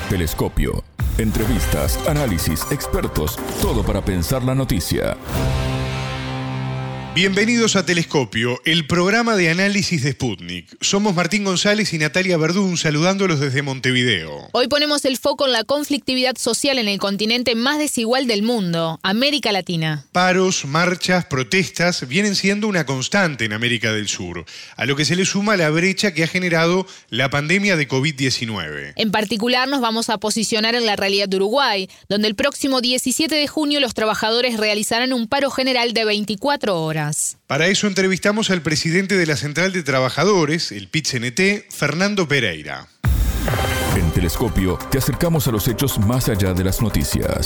Telescopio. Entrevistas, análisis, expertos, todo para pensar la noticia. Bienvenidos a Telescopio, el programa de análisis de Sputnik. Somos Martín González y Natalia Verdún, saludándolos desde Montevideo. Hoy ponemos el foco en la conflictividad social en el continente más desigual del mundo, América Latina. Paros, marchas, protestas vienen siendo una constante en América del Sur, a lo que se le suma la brecha que ha generado la pandemia de COVID-19. En particular nos vamos a posicionar en la realidad de Uruguay, donde el próximo 17 de junio los trabajadores realizarán un paro general de 24 horas. Para eso entrevistamos al presidente de la Central de Trabajadores, el PIT-CNT, Fernando Pereira. En Telescopio te acercamos a los hechos más allá de las noticias.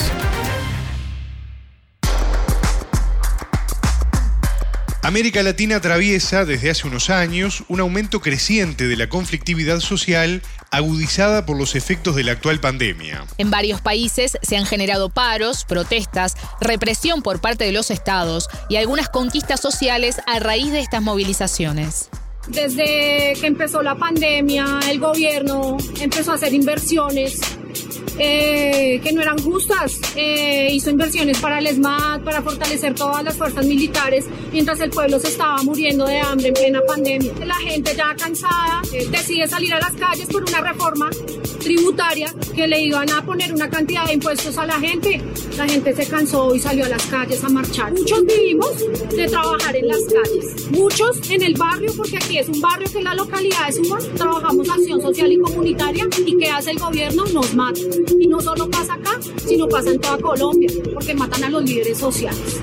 América Latina atraviesa desde hace unos años un aumento creciente de la conflictividad social agudizada por los efectos de la actual pandemia. En varios países se han generado paros, protestas, represión por parte de los estados y algunas conquistas sociales a raíz de estas movilizaciones. Desde que empezó la pandemia, el gobierno empezó a hacer inversiones que no eran justas. Hizo inversiones para el ESMAD, para fortalecer todas las fuerzas militares, mientras el pueblo se estaba muriendo de hambre en plena pandemia. La gente ya cansada decide salir a las calles por una reforma tributaria que le iban a poner una cantidad de impuestos a la gente. La gente se cansó y salió a las calles a marchar. Muchos vivimos de trabajar en las calles, muchos en el barrio, porque aquí es un barrio que es la localidad de Suba. Trabajamos acción social y comunitaria, y ¿qué hace el gobierno? Nos mata. Y no solo pasa acá, sino pasa en toda Colombia, porque matan a los líderes sociales.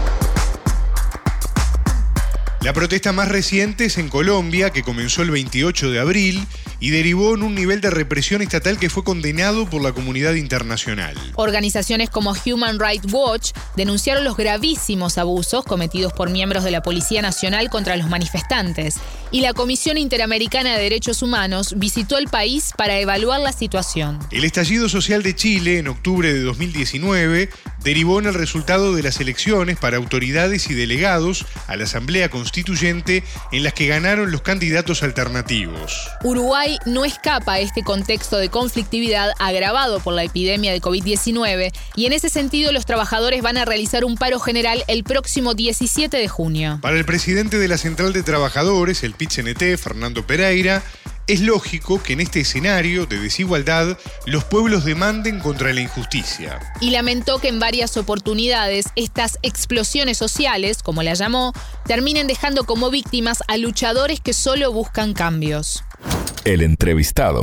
La protesta más reciente es en Colombia, que comenzó el 28 de abril y derivó en un nivel de represión estatal que fue condenado por la comunidad internacional. Organizaciones como Human Rights Watch denunciaron los gravísimos abusos cometidos por miembros de la Policía Nacional contra los manifestantes, y la Comisión Interamericana de Derechos Humanos visitó el país para evaluar la situación. El estallido social de Chile en octubre de 2019 derivó en el resultado de las elecciones para autoridades y delegados a la Asamblea Constituyente, en las que ganaron los candidatos alternativos. Uruguay no escapa a este contexto de conflictividad agravado por la epidemia de COVID-19, y en ese sentido los trabajadores van a realizar un paro general el próximo 17 de junio. Para el presidente de la Central de Trabajadores, el PIT-CNT, Fernando Pereira, es lógico que en este escenario de desigualdad los pueblos demanden contra la injusticia. Y lamentó que en varias oportunidades estas explosiones sociales, como la llamó, terminen dejando como víctimas a luchadores que solo buscan cambios. El entrevistado.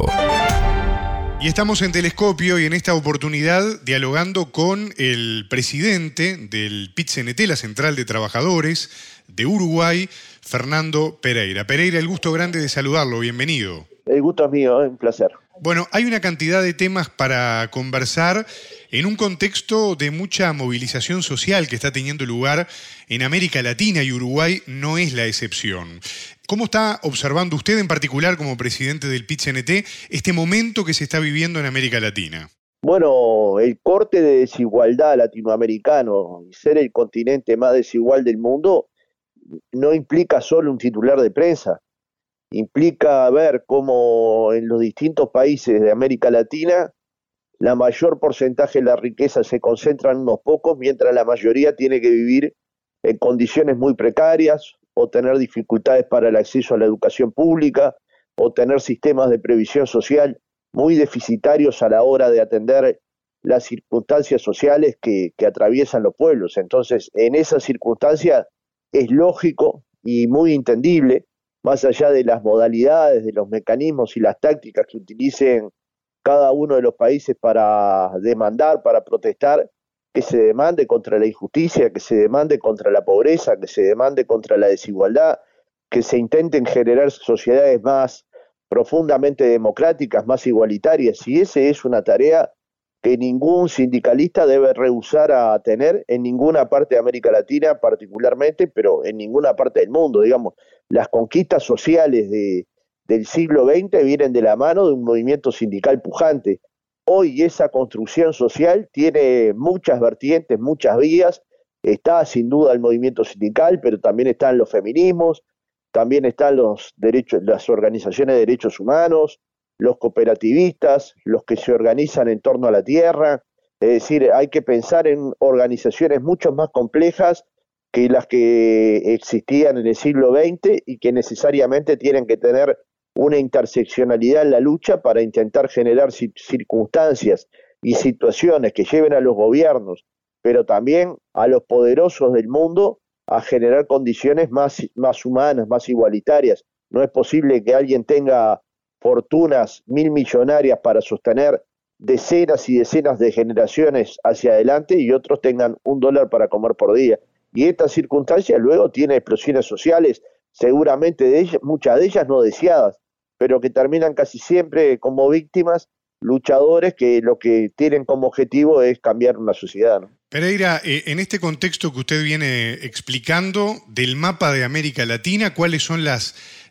Y estamos en Telescopio y en esta oportunidad dialogando con el presidente del PIT-CNT, la Central de Trabajadores de Uruguay, Fernando Pereira. Pereira, el gusto grande de saludarlo. Bienvenido. El gusto es mío, es un placer. Bueno, hay una cantidad de temas para conversar en un contexto de mucha movilización social que está teniendo lugar en América Latina, y Uruguay no es la excepción. ¿Cómo está observando usted en particular como presidente del PIT-CNT este momento que se está viviendo en América Latina? Bueno, el corte de desigualdad latinoamericano y ser el continente más desigual del mundo no implica solo un titular de prensa, implica ver cómo en los distintos países de América Latina la mayor porcentaje de la riqueza se concentra en unos pocos, mientras la mayoría tiene que vivir en condiciones muy precarias, o tener dificultades para el acceso a la educación pública, o tener sistemas de previsión social muy deficitarios a la hora de atender las circunstancias sociales que atraviesan los pueblos. Entonces, en esas circunstancias es lógico y muy entendible, más allá de las modalidades, de los mecanismos y las tácticas que utilicen cada uno de los países para demandar, para protestar, que se demande contra la injusticia, que se demande contra la pobreza, que se demande contra la desigualdad, que se intenten generar sociedades más profundamente democráticas, más igualitarias, y esa es una tarea que ningún sindicalista debe rehusar a tener en ninguna parte de América Latina particularmente, pero en ninguna parte del mundo. Digamos, las conquistas sociales del siglo XX vienen de la mano de un movimiento sindical pujante. Hoy esa construcción social tiene muchas vertientes, muchas vías. Está sin duda el movimiento sindical, pero también están los feminismos, también están los derechos, las organizaciones de derechos humanos, los cooperativistas, los que se organizan en torno a la tierra. Es decir, hay que pensar en organizaciones mucho más complejas que las que existían en el siglo XX y que necesariamente tienen que tener una interseccionalidad en la lucha para intentar generar circunstancias y situaciones que lleven a los gobiernos, pero también a los poderosos del mundo, a generar condiciones más humanas, más igualitarias. No es posible que alguien tenga fortunas millonarias para sostener decenas y decenas de generaciones hacia adelante y otros tengan $1 para comer por día. Y esta circunstancia luego tiene explosiones sociales, seguramente muchas de ellas no deseadas, pero que terminan casi siempre como víctimas luchadores que lo que tienen como objetivo es cambiar una sociedad, ¿no? Pereira, en este contexto que usted viene explicando del mapa de América Latina, ¿cuáles son las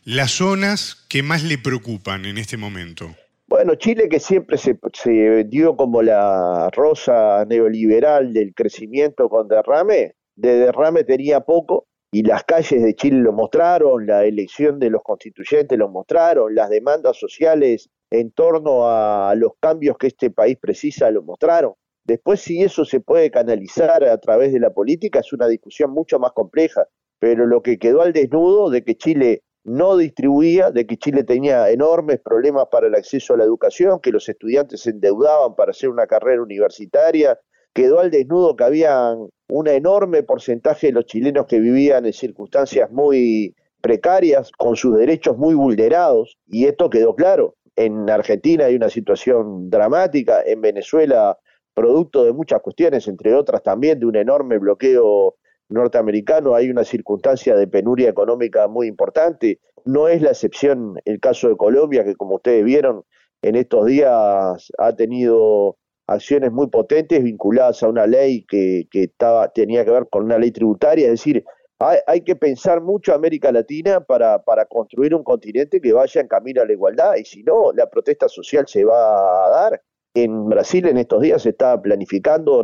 zonas que más le preocupan en este momento? Bueno, Chile, que siempre se dio como la rosa neoliberal del crecimiento con derrame, de derrame tenía poco, y las calles de Chile lo mostraron, la elección de los constituyentes lo mostraron, las demandas sociales en torno a los cambios que este país precisa lo mostraron. Después, si eso se puede canalizar a través de la política, es una discusión mucho más compleja, pero lo que quedó al desnudo de que Chile no distribuía, de que Chile tenía enormes problemas para el acceso a la educación, que los estudiantes se endeudaban para hacer una carrera universitaria, quedó al desnudo que había un enorme porcentaje de los chilenos que vivían en circunstancias muy precarias, con sus derechos muy vulnerados, y esto quedó claro. En Argentina hay una situación dramática, en Venezuela, producto de muchas cuestiones, entre otras también de un enorme bloqueo norteamericano, hay una circunstancia de penuria económica muy importante. No es la excepción el caso de Colombia, que como ustedes vieron, en estos días ha tenido acciones muy potentes vinculadas a una ley que tenía que ver con una ley tributaria. Es decir, hay que pensar mucho a América Latina para construir un continente que vaya en camino a la igualdad, y si no, la protesta social se va a dar. En Brasil en estos días se está planificando,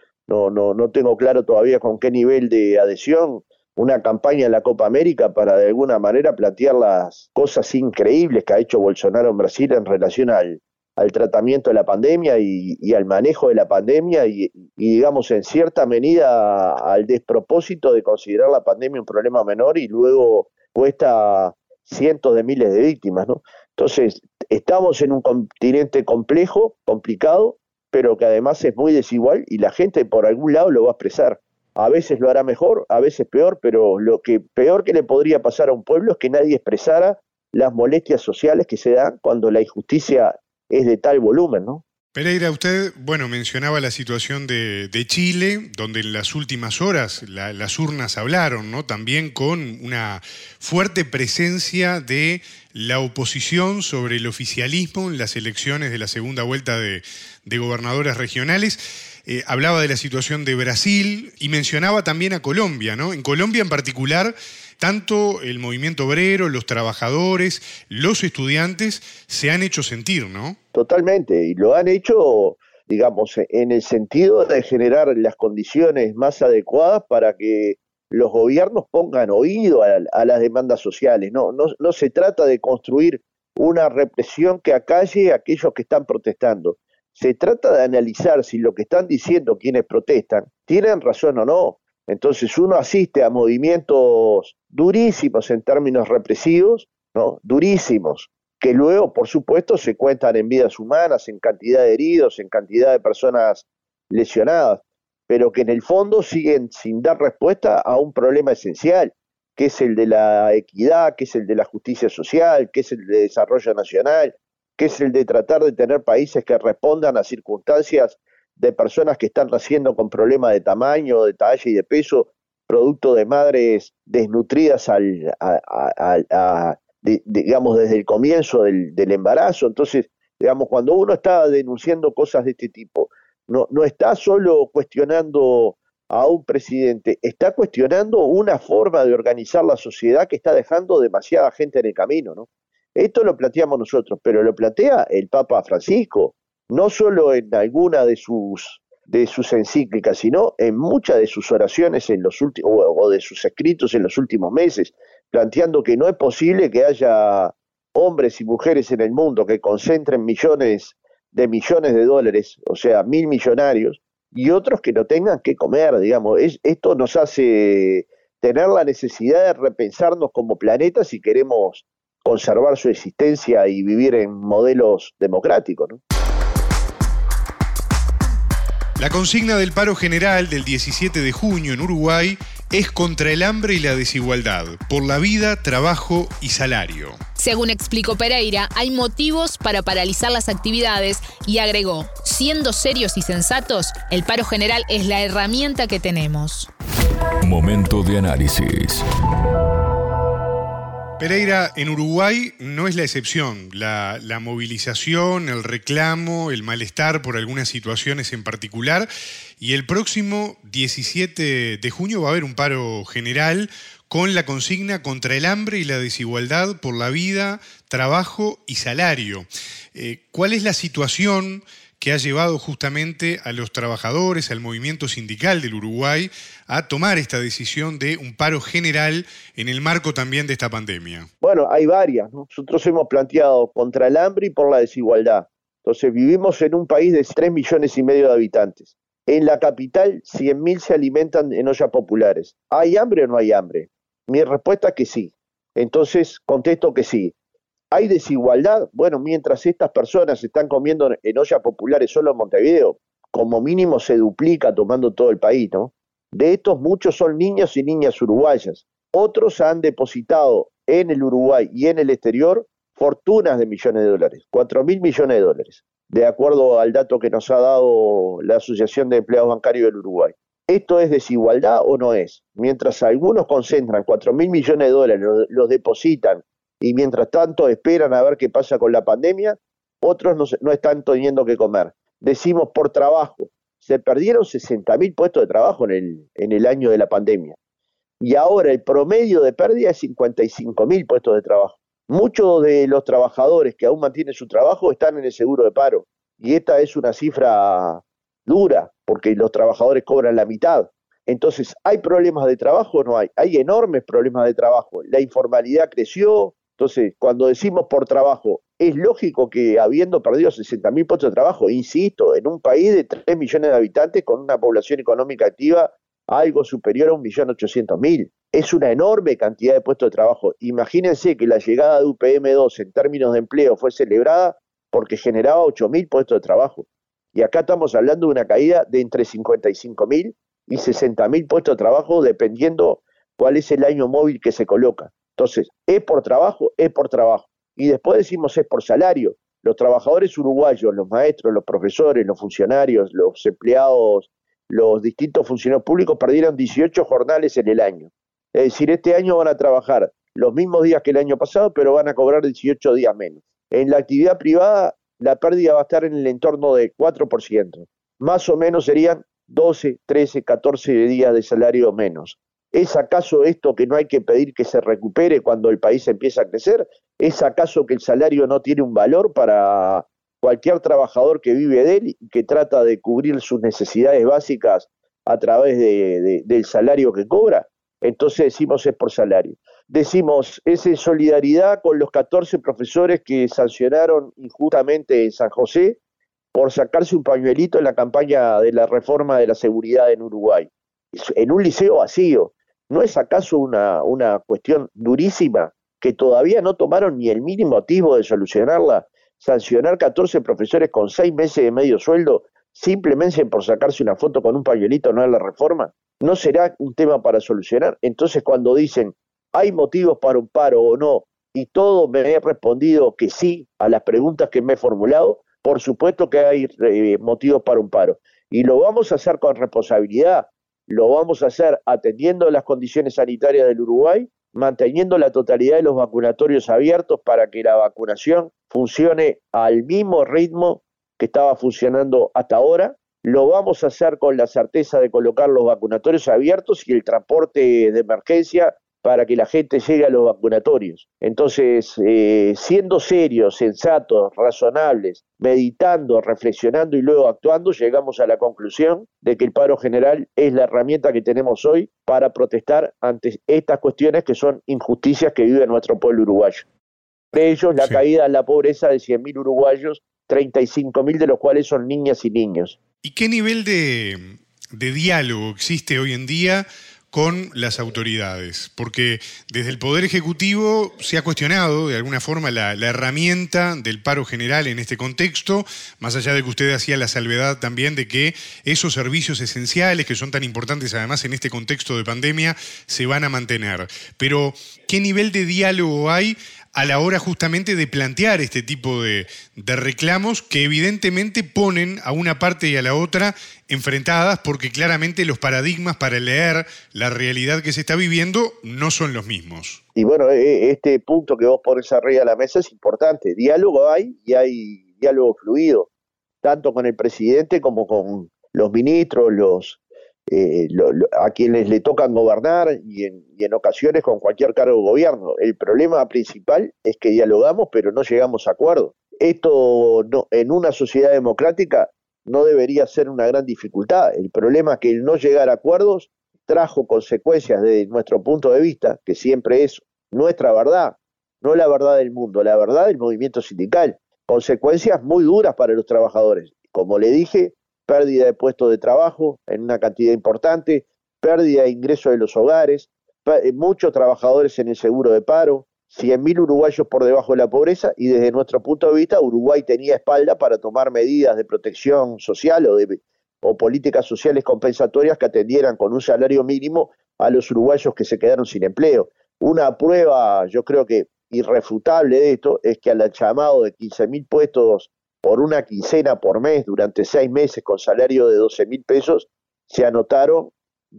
no tengo claro todavía con qué nivel de adhesión, una campaña en la Copa América para de alguna manera plantear las cosas increíbles que ha hecho Bolsonaro en Brasil en relación al tratamiento de la pandemia y al manejo de la pandemia y digamos en cierta medida al despropósito de considerar la pandemia un problema menor y luego cuesta cientos de miles de víctimas, ¿no? Entonces, estamos en un continente complejo, complicado, pero que además es muy desigual y la gente por algún lado lo va a expresar. A veces lo hará mejor, a veces peor, pero lo que peor que le podría pasar a un pueblo es que nadie expresara las molestias sociales que se dan cuando la injusticia es de tal volumen, ¿no? Pereira, usted, mencionaba la situación de Chile, donde en las últimas horas las urnas hablaron, ¿no? También con una fuerte presencia de la oposición sobre el oficialismo en las elecciones de la segunda vuelta de gobernadores regionales. Hablaba de la situación de Brasil y mencionaba también a Colombia, ¿no? En Colombia en particular, tanto el movimiento obrero, los trabajadores, los estudiantes se han hecho sentir, ¿no? Totalmente, y lo han hecho, digamos, en el sentido de generar las condiciones más adecuadas para que los gobiernos pongan oído a las demandas sociales. No se trata de construir una represión que acalle a aquellos que están protestando. Se trata de analizar si lo que están diciendo quienes protestan tienen razón o no. Entonces uno asiste a movimientos durísimos en términos represivos, ¿no? Durísimos, que luego, por supuesto, se cuentan en vidas humanas, en cantidad de heridos, en cantidad de personas lesionadas, pero que en el fondo siguen sin dar respuesta a un problema esencial, que es el de la equidad, que es el de la justicia social, que es el de desarrollo nacional, que es el de tratar de tener países que respondan a circunstancias de personas que están naciendo con problemas de tamaño, de talla y de peso, producto de madres desnutridas digamos, desde el comienzo del embarazo. Entonces, digamos, cuando uno está denunciando cosas de este tipo, no está solo cuestionando a un presidente, está cuestionando una forma de organizar la sociedad que está dejando demasiada gente en el camino, ¿no? Esto lo planteamos nosotros, pero lo plantea el Papa Francisco, no solo en alguna de sus encíclicas, sino en muchas de sus oraciones en los últimos, o de sus escritos en los últimos meses, planteando que no es posible que haya hombres y mujeres en el mundo que concentren millones de dólares, o sea, 1.000 millonarios, y otros que no tengan que comer, digamos. Esto nos hace tener la necesidad de repensarnos como planeta si queremos conservar su existencia y vivir en modelos democráticos, ¿no? La consigna del paro general del 17 de junio en Uruguay es contra el hambre y la desigualdad, por la vida, trabajo y salario. Según explicó Pereira, hay motivos para paralizar las actividades y agregó, siendo serios y sensatos, el paro general es la herramienta que tenemos. Momento de análisis. Pereira, en Uruguay no es la excepción. La movilización, el reclamo, el malestar por algunas situaciones en particular. Y el próximo 17 de junio va a haber un paro general con la consigna contra el hambre y la desigualdad por la vida, trabajo y salario. ¿Cuál es la situación que ha llevado justamente a los trabajadores, al movimiento sindical del Uruguay, a tomar esta decisión de un paro general en el marco también de esta pandemia? Bueno, hay varias, ¿no? Nosotros hemos planteado contra el hambre y por la desigualdad. Entonces, vivimos en un país de 3,5 millones de habitantes. En la capital, 100.000 se alimentan en ollas populares. ¿Hay hambre o no hay hambre? Mi respuesta es que sí. Entonces, contesto que sí. ¿Hay desigualdad? Bueno, mientras estas personas están comiendo en ollas populares solo en Montevideo, como mínimo se duplica tomando todo el país, ¿no? De estos, muchos son niños y niñas uruguayas. Otros han depositado en el Uruguay y en el exterior fortunas de millones de dólares, 4.000 millones de dólares, de acuerdo al dato que nos ha dado la Asociación de Empleados Bancarios del Uruguay. ¿Esto es desigualdad o no es? Mientras algunos concentran 4.000 millones de dólares, los depositan, y mientras tanto esperan a ver qué pasa con la pandemia, otros no están teniendo que comer. Decimos por trabajo, se perdieron 60.000 puestos de trabajo en el año de la pandemia. Y ahora el promedio de pérdida es 55.000 puestos de trabajo. Muchos de los trabajadores que aún mantienen su trabajo están en el seguro de paro. Y esta es una cifra dura, porque los trabajadores cobran la mitad. Entonces, ¿hay problemas de trabajo o no hay? Hay enormes problemas de trabajo. La informalidad creció. Entonces, cuando decimos por trabajo, es lógico que habiendo perdido 60.000 puestos de trabajo, insisto, en un país de 3 millones de habitantes con una población económica activa algo superior a 1.800.000. Es una enorme cantidad de puestos de trabajo. Imagínense que la llegada de UPM2 en términos de empleo fue celebrada porque generaba 8.000 puestos de trabajo. Y acá estamos hablando de una caída de entre 55.000 y 60.000 puestos de trabajo, dependiendo cuál es el año móvil que se coloca. Entonces, es por trabajo. Y después decimos es por salario. Los trabajadores uruguayos, los maestros, los profesores, los funcionarios, los empleados, los distintos funcionarios públicos perdieron 18 jornales en el año. Es decir, este año van a trabajar los mismos días que el año pasado, pero van a cobrar 18 días menos. En la actividad privada, la pérdida va a estar en el entorno de 4%. Más o menos serían 12, 13, 14 días de salario menos. ¿Es acaso esto que no hay que pedir que se recupere cuando el país empieza a crecer? ¿Es acaso que el salario no tiene un valor para cualquier trabajador que vive de él y que trata de cubrir sus necesidades básicas a través del salario que cobra? Entonces decimos es por salario. Decimos es en solidaridad con los 14 profesores que sancionaron injustamente en San José por sacarse un pañuelito en la campaña de la reforma de la seguridad en Uruguay, en un liceo vacío. ¿No es acaso una cuestión durísima que todavía no tomaron ni el mínimo atisbo de solucionarla? Sancionar 14 profesores con 6 meses de medio sueldo simplemente por sacarse una foto con un pañuelito no es la reforma. ¿No será un tema para solucionar? Entonces, cuando dicen ¿hay motivos para un paro o no? Y todo me he respondido que sí a las preguntas que me he formulado, por supuesto que hay motivos para un paro. Y lo vamos a hacer con responsabilidad. Lo vamos a hacer atendiendo las condiciones sanitarias del Uruguay, manteniendo la totalidad de los vacunatorios abiertos para que la vacunación funcione al mismo ritmo que estaba funcionando hasta ahora. Lo vamos a hacer con la certeza de colocar los vacunatorios abiertos y el transporte de emergencia para que la gente llegue a los vacunatorios. Entonces, siendo serios, sensatos, razonables, meditando, reflexionando y luego actuando, llegamos a la conclusión de que el paro general es la herramienta que tenemos hoy para protestar ante estas cuestiones que son injusticias que vive nuestro pueblo uruguayo. Entre ellos la Sí. caída en la pobreza de 100.000 uruguayos, 35.000 de los cuales son niñas y niños. ¿Y qué nivel de diálogo existe hoy en día con las autoridades? Porque desde el Poder Ejecutivo se ha cuestionado de alguna forma la herramienta del paro general en este contexto, más allá de que usted hacía la salvedad también de que esos servicios esenciales, que son tan importantes además en este contexto de pandemia, se van a mantener. Pero, ¿qué nivel de diálogo hay a la hora justamente de plantear este tipo de reclamos que evidentemente ponen a una parte y a la otra enfrentadas, porque claramente los paradigmas para leer la realidad que se está viviendo no son los mismos? Y bueno, este punto que vos pones arriba de la mesa es importante. Diálogo hay, y hay diálogo fluido, tanto con el presidente como con los ministros, a quienes le tocan gobernar y en ocasiones con cualquier cargo de gobierno. El problema principal es que dialogamos pero no llegamos a acuerdos. Esto no, en una sociedad democrática no debería ser una gran dificultad. El problema es que el no llegar a acuerdos trajo consecuencias desde nuestro punto de vista, que siempre es nuestra verdad, no la verdad del mundo, la verdad del movimiento sindical. Consecuencias muy duras para los trabajadores. Como le dije, pérdida de puestos de trabajo en una cantidad importante, pérdida de ingresos de los hogares, muchos trabajadores en el seguro de paro, 100.000 uruguayos por debajo de la pobreza, y desde nuestro punto de vista Uruguay tenía espalda para tomar medidas de protección social o políticas sociales compensatorias que atendieran con un salario mínimo a los uruguayos que se quedaron sin empleo. Una prueba, yo creo que irrefutable de esto, es que al llamado de 15.000 puestos por una quincena por mes durante 6 meses con salario de 12.000 pesos, se anotaron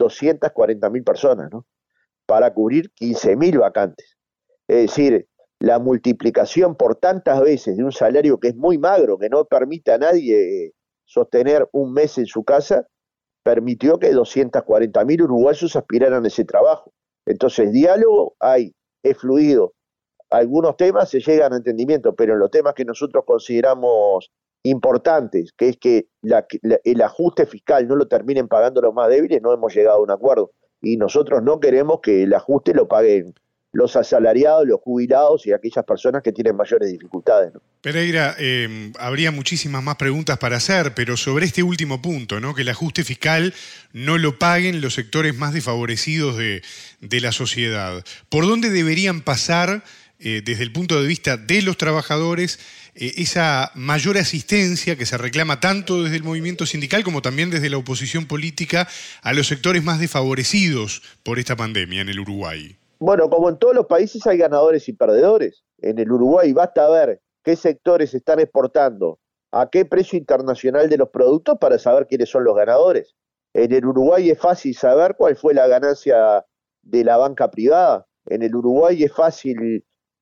240.000 personas, ¿no? Para cubrir 15.000 vacantes. Es decir, la multiplicación por tantas veces de un salario que es muy magro, que no permite a nadie sostener un mes en su casa, permitió que 240.000 uruguayos aspiraran a ese trabajo. Entonces, diálogo hay, es fluido. Algunos temas se llegan a entendimiento, pero en los temas que nosotros consideramos importantes, que es que el ajuste fiscal no lo terminen pagando los más débiles, no hemos llegado a un acuerdo. Y nosotros no queremos que el ajuste lo paguen los asalariados, los jubilados y aquellas personas que tienen mayores dificultades, ¿no? Pereira, habría muchísimas más preguntas para hacer, pero sobre este último punto, ¿no? Que el ajuste fiscal no lo paguen los sectores más desfavorecidos de la sociedad. ¿Por dónde deberían pasar, desde el punto de vista de los trabajadores, esa mayor asistencia que se reclama tanto desde el movimiento sindical como también desde la oposición política a los sectores más desfavorecidos por esta pandemia en el Uruguay? Bueno, como en todos los países hay ganadores y perdedores. En el Uruguay basta ver qué sectores están exportando, a qué precio internacional de los productos para saber quiénes son los ganadores. En el Uruguay es fácil saber cuál fue la ganancia de la banca privada. En el Uruguay es fácil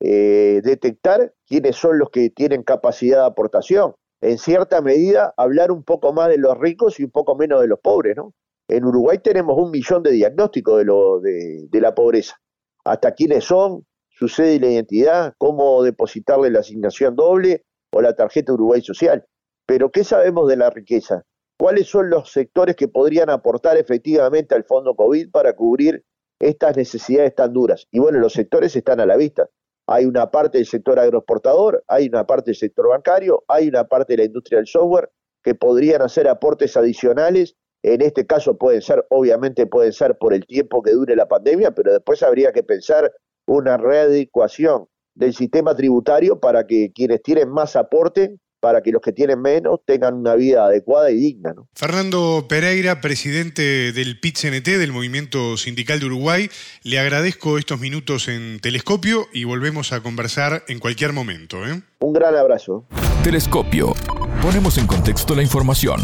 detectar quiénes son los que tienen capacidad de aportación. En cierta medida, hablar un poco más de los ricos y un poco menos de los pobres, ¿no? En Uruguay tenemos 1 millón de diagnósticos de la pobreza. Hasta quiénes son, su sede y la identidad, cómo depositarle la asignación doble o la tarjeta Uruguay Social. Pero ¿qué sabemos de la riqueza? ¿Cuáles son los sectores que podrían aportar efectivamente al fondo COVID para cubrir estas necesidades tan duras? Y bueno, los sectores están a la vista. Hay una parte del sector agroexportador, hay una parte del sector bancario, hay una parte de la industria del software que podrían hacer aportes adicionales. En este caso obviamente pueden ser por el tiempo que dure la pandemia, pero después habría que pensar una readecuación del sistema tributario para que quienes tienen más aporten, para que los que tienen menos tengan una vida adecuada y digna, ¿no? Fernando Pereira, presidente del PIT-CNT, del Movimiento Sindical de Uruguay, le agradezco estos minutos en Telescopio y volvemos a conversar en cualquier momento, ¿eh? Un gran abrazo. Telescopio. Ponemos en contexto la información.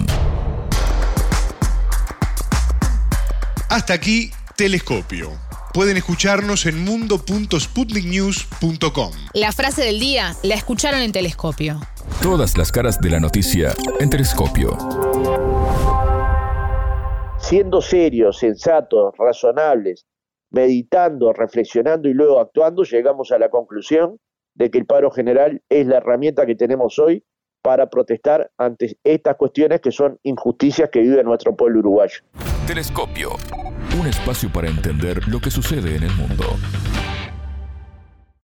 Hasta aquí, Telescopio. Pueden escucharnos en mundo.sputniknews.com. La frase del día la escucharon en Telescopio. Todas las caras de la noticia en Telescopio. Siendo serios, sensatos, razonables, meditando, reflexionando y luego actuando, llegamos a la conclusión de que el paro general es la herramienta que tenemos hoy para protestar ante estas cuestiones que son injusticias que vive nuestro pueblo uruguayo. Telescopio. Un espacio para entender lo que sucede en el mundo.